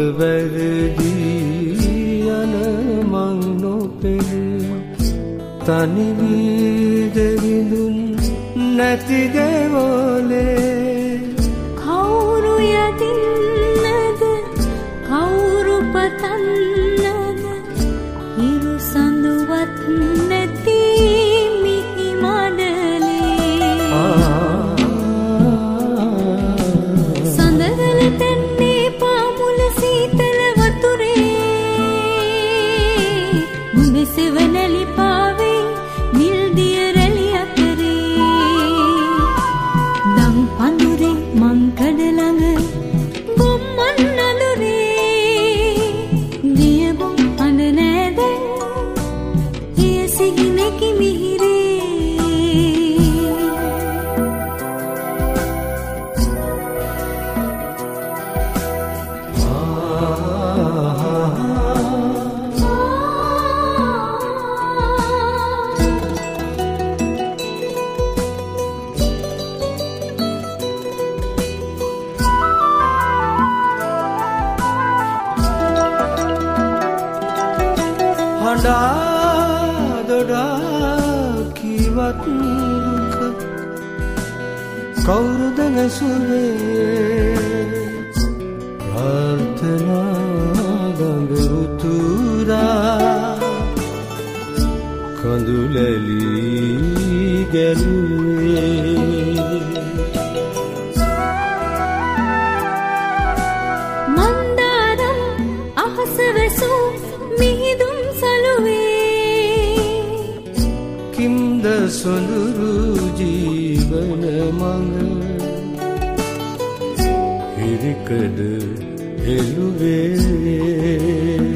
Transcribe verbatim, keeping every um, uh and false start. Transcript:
වැරදි යන මං නොපෙනේ තනි වී දෙවිඳුන් නැති දෙවොලේ කවුරු යදින්නද කවුරු පතන්නද හිරු සඳුවත් නැති මිහි මඩලේ සඳවල තැන්නේ පාමුල සීතල වතුරේ මෙසෙවනලි පාවේ නිල් දිය රැලි අතරේ දම් පඳුරේ මං කඩ ළඟ ගොම්මන් නළුරේ දිය බොම් අඳ නෑද එය සිහිනකි මිහිරේ හඬා දොඩා කිවත් දුක කවුරුද නැසුනේ ප්‍රාර්ථනා ගඟ උතුරා කඳුලැලි ගැලුවේ මන්දාරම් අහස වැසූ මිහිදුම් කිම්ද සොඳුරු ජීවන මඟ හිරිකඩ හෙළුවේ